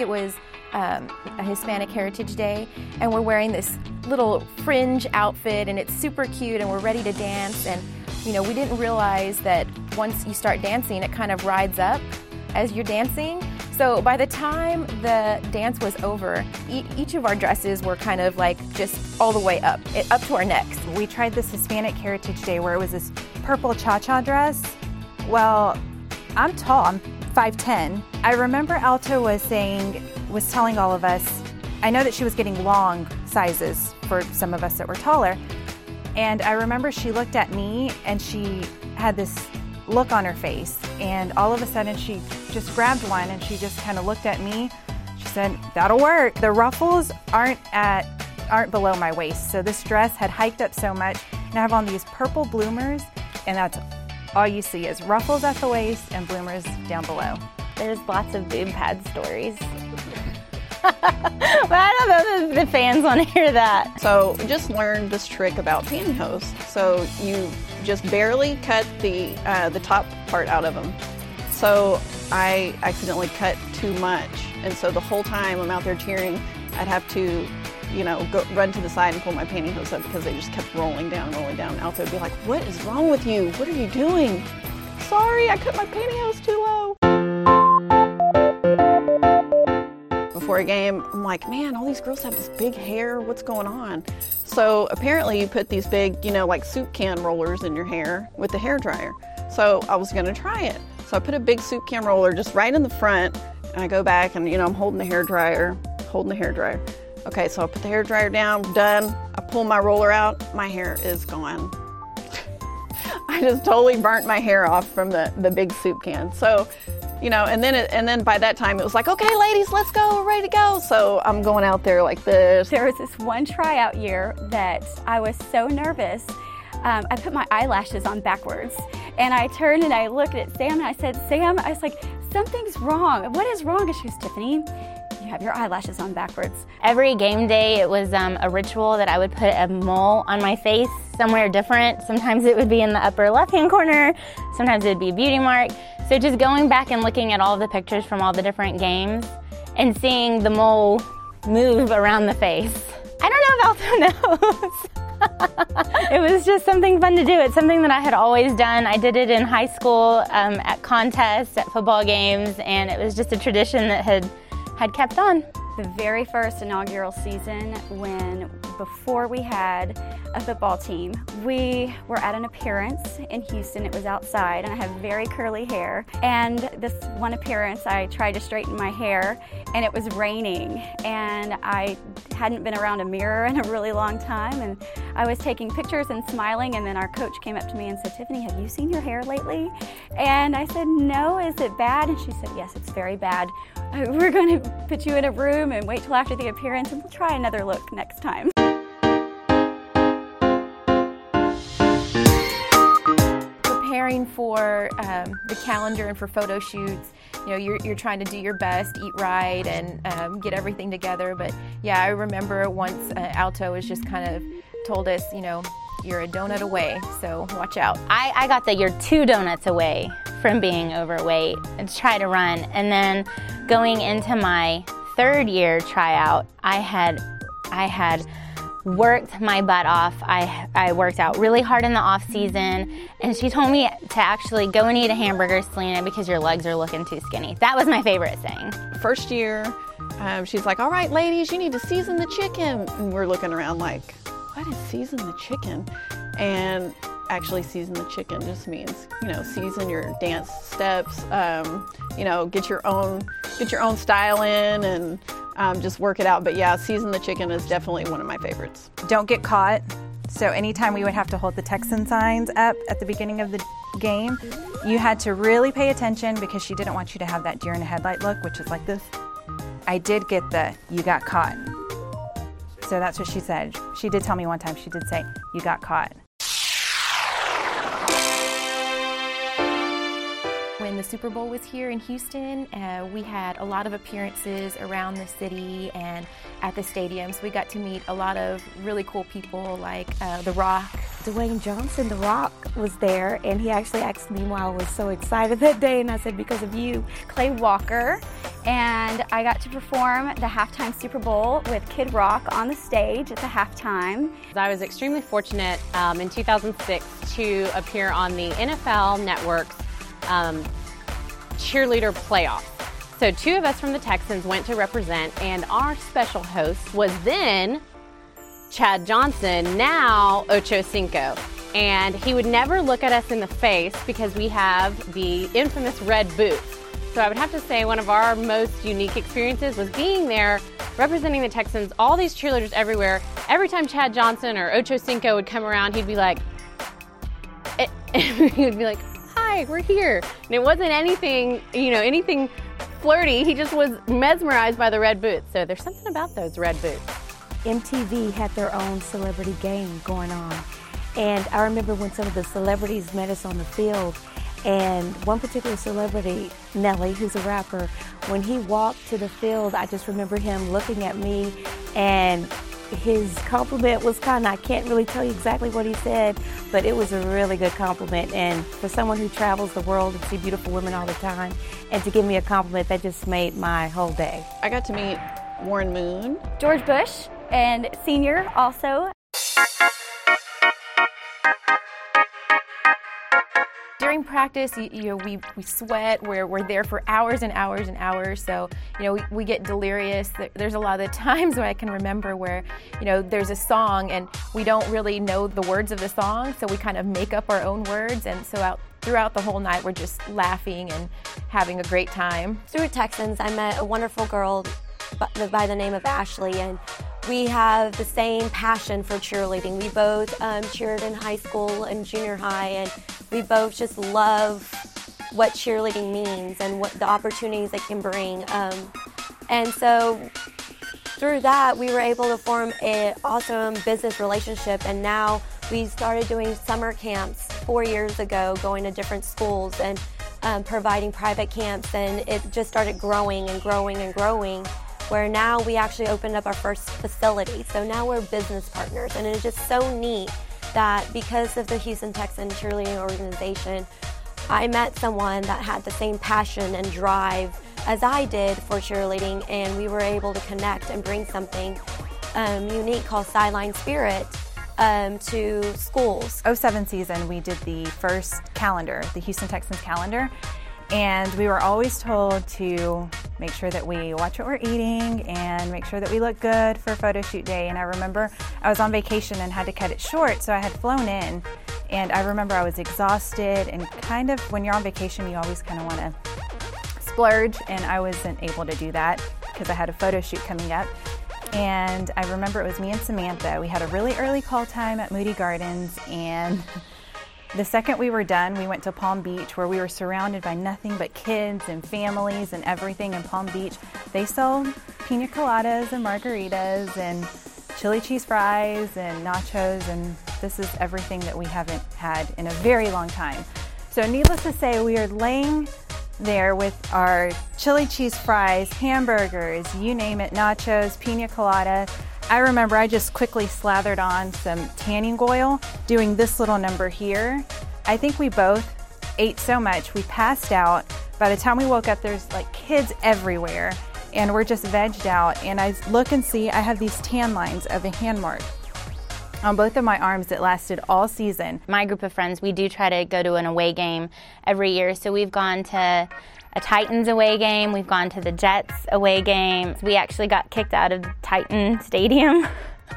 it was a Hispanic Heritage Day, and we're wearing this little fringe outfit, and it's super cute, and we're ready to dance. And we didn't realize that once you start dancing, it kind of rides up as you're dancing. So by the time the dance was over, each of our dresses were kind of like just all the way up to our necks. We tried this Hispanic Heritage Day where it was this purple cha-cha dress. Well, I'm tall, I'm 5'10". I remember Alto was telling all of us, I know that she was getting long sizes for some of us that were taller. And I remember she looked at me and she had this look on her face, and all of a sudden she just grabbed one and she just kind of looked at me. She said, "That'll work." The ruffles aren't below my waist, so this dress had hiked up so much, and I have on these purple bloomers, and that's all you see is ruffles at the waist and bloomers down below. There's lots of boob pad stories. But I don't know if the fans want to hear that. So just learned this trick about pantyhose. So you just barely cut the top part out of them. So I accidentally cut too much, and so the whole time I'm out there cheering, I'd have to, go run to the side and pull my pantyhose up because they just kept rolling down. Alto would be like, "What is wrong with you? What are you doing?" "Sorry, I cut my pantyhose too low." Before a game, I'm like, man, all these girls have this big hair. What's going on? So apparently you put these big, like soup can rollers in your hair with the hair dryer. So I was going to try it. So I put a big soup can roller just right in the front, and I go back and, I'm holding the hair dryer. Okay, so I put the hair dryer down, done. I pull my roller out. My hair is gone. I just totally burnt my hair off from the big soup can. So, and then by that time it was like, okay, ladies, let's go, we're ready to go. So I'm going out there like this. There was this one tryout year that I was so nervous. I put my eyelashes on backwards, and I turned and I looked at Sam and I said, "Sam," I was like, "something's wrong. What is wrong?" And she goes, "Tiffany, you have your eyelashes on backwards." Every game day, it was a ritual that I would put a mole on my face somewhere different. Sometimes it would be in the upper left-hand corner. Sometimes it would be a beauty mark. So just going back and looking at all of the pictures from all the different games and seeing the mole move around the face. I don't know if Alto knows. It was just something fun to do. It's something that I had always done. I did it in high school at contests, at football games, and it was just a tradition that had kept on. The very first inaugural season, before we had a football team, we were at an appearance in Houston. It was outside, and I have very curly hair. And this one appearance, I tried to straighten my hair, and it was raining, and I hadn't been around a mirror in a really long time, and I was taking pictures and smiling, and then our coach came up to me and said, "Tiffany, have you seen your hair lately?" And I said, "No, is it bad?" And she said, "Yes, it's very bad. We're going to put you in a room and wait till after the appearance, and we'll try another look next time." Preparing for the calendar and for photo shoots, you're trying to do your best, eat right, and get everything together. But yeah, I remember once Alto was just kind of told us, you're a donut away, so watch out. I got that you're 2 donuts away from being overweight and try to run. And then going into my 3rd year tryout, I had worked my butt off. I worked out really hard in the off season, and she told me to actually go and eat a hamburger, Selena, because your legs are looking too skinny. That was my favorite thing. First year, she's like, "All right, ladies, you need to season the chicken." And we're looking around like, what is season the chicken? And actually season the chicken just means, season your dance steps, get your own style in, and just work it out. But yeah, season the chicken is definitely one of my favorites. Don't get caught. So anytime we would have to hold the Texan signs up at the beginning of the game, you had to really pay attention because she didn't want you to have that deer in the headlight look, which is like this. I did get the "you got caught." So that's what she said. She did tell me one time, she did say, "You got caught." When the Super Bowl was here in Houston, we had a lot of appearances around the city and at the stadiums. We got to meet a lot of really cool people like The Rock, Dwayne Johnson, The Rock, was there, and he actually asked me why I was so excited that day, and I said, because of you. Clay Walker, and I got to perform the halftime Super Bowl with Kid Rock on the stage at the halftime. I was extremely fortunate in 2006 to appear on the NFL Network's cheerleader playoffs. So 2 of us from the Texans went to represent, and our special host was then Chad Johnson, now Ocho Cinco. And he would never look at us in the face because we have the infamous red boots. So I would have to say one of our most unique experiences was being there, representing the Texans, all these cheerleaders everywhere. Every time Chad Johnson or Ocho Cinco would come around, he'd be like, hi, we're here. And it wasn't anything, anything flirty. He just was mesmerized by the red boots. So there's something about those red boots. MTV had their own celebrity game going on. And I remember when some of the celebrities met us on the field, and one particular celebrity, Nelly, who's a rapper, when he walked to the field, I just remember him looking at me, and his compliment was I can't really tell you exactly what he said, but it was a really good compliment. And for someone who travels the world and see beautiful women all the time, and to give me a compliment, that just made my whole day. I got to meet Warren Moon, George Bush, and Senior also. During practice, we sweat. We're there for hours and hours and hours. So, we get delirious. There's a lot of the times where I can remember where, there's a song and we don't really know the words of the song, so we kind of make up our own words. And so throughout the whole night, we're just laughing and having a great time. Through Texans, I met a wonderful girl by the name of Ashley, and we have the same passion for cheerleading. We both cheered in high school and junior high, and we both just love what cheerleading means and what the opportunities it can bring. And so through that, we were able to form an awesome business relationship, and now we started doing summer camps 4 years ago, going to different schools and providing private camps, and it just started growing and growing and growing, where now we actually opened up our first facility. So now we're business partners, and it's just so neat that because of the Houston Texans cheerleading organization, I met someone that had the same passion and drive as I did for cheerleading, and we were able to connect and bring something unique called Sideline Spirit to schools. 2007 season, we did the first calendar, the Houston Texans calendar, and we were always told to make sure that we watch what we're eating and make sure that we look good for photo shoot day. And I remember I was on vacation and had to cut it short, so I had flown in, and I remember I was exhausted, and kind of when you're on vacation, you always kind of want to splurge, and I wasn't able to do that because I had a photo shoot coming up. And I remember it was me and Samantha. We had a really early call time at Moody Gardens, and the second we were done, we went to Palm Beach, where we were surrounded by nothing but kids and families and everything in Palm Beach. They sold pina coladas and margaritas and chili cheese fries and nachos, and this is everything that we haven't had in a very long time. So needless to say, we are laying there with our chili cheese fries, hamburgers, you name it, nachos, pina colada. I remember I just quickly slathered on some tanning oil, doing this little number here. I think we both ate so much, we passed out. By the time we woke up, there's like kids everywhere, and we're just vegged out. And I look and see I have these tan lines of a hand mark on both of my arms that lasted all season. My group of friends, we do try to go to an away game every year. So we've gone to a Titans away game. We've gone to the Jets away game. We actually got kicked out of Titan Stadium.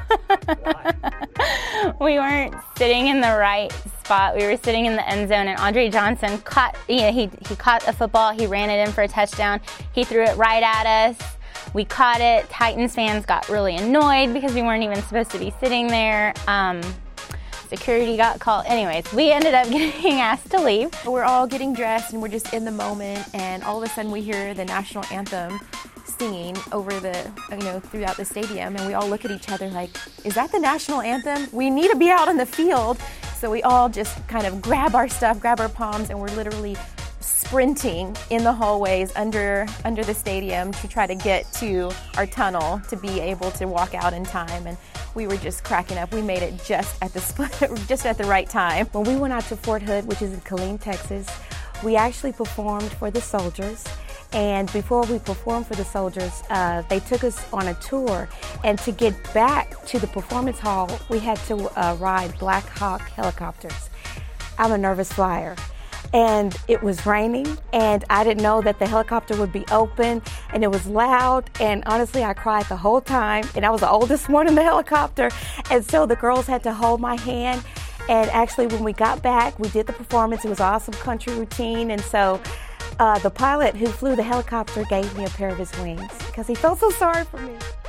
We weren't sitting in the right spot. We were sitting in the end zone, and Andre Johnson caught, he caught a football. He ran it in for a touchdown. He threw it right at us. We caught it. Titans fans got really annoyed because we weren't even supposed to be sitting there. Security got called. Anyways, we ended up getting asked to leave. We're all getting dressed and we're just in the moment, and all of a sudden we hear the national anthem singing over throughout the stadium, and we all look at each other like, is that the national anthem? We need to be out on the field. So we all just kind of grab our stuff, grab our palms, and we're literally sprinting in the hallways under the stadium to try to get to our tunnel to be able to walk out in time. And we were just cracking up. We made it just at the right time. When we went out to Fort Hood, which is in Killeen, Texas, we actually performed for the soldiers. And before we performed for the soldiers, they took us on a tour. And to get back to the performance hall, we had to ride Black Hawk helicopters. I'm a nervous flyer. And it was raining, and I didn't know that the helicopter would be open, and it was loud, and honestly, I cried the whole time, and I was the oldest one in the helicopter, and so the girls had to hold my hand, and actually, when we got back, we did the performance. It was an awesome country routine, and so the pilot who flew the helicopter gave me a pair of his wings because he felt so sorry for me.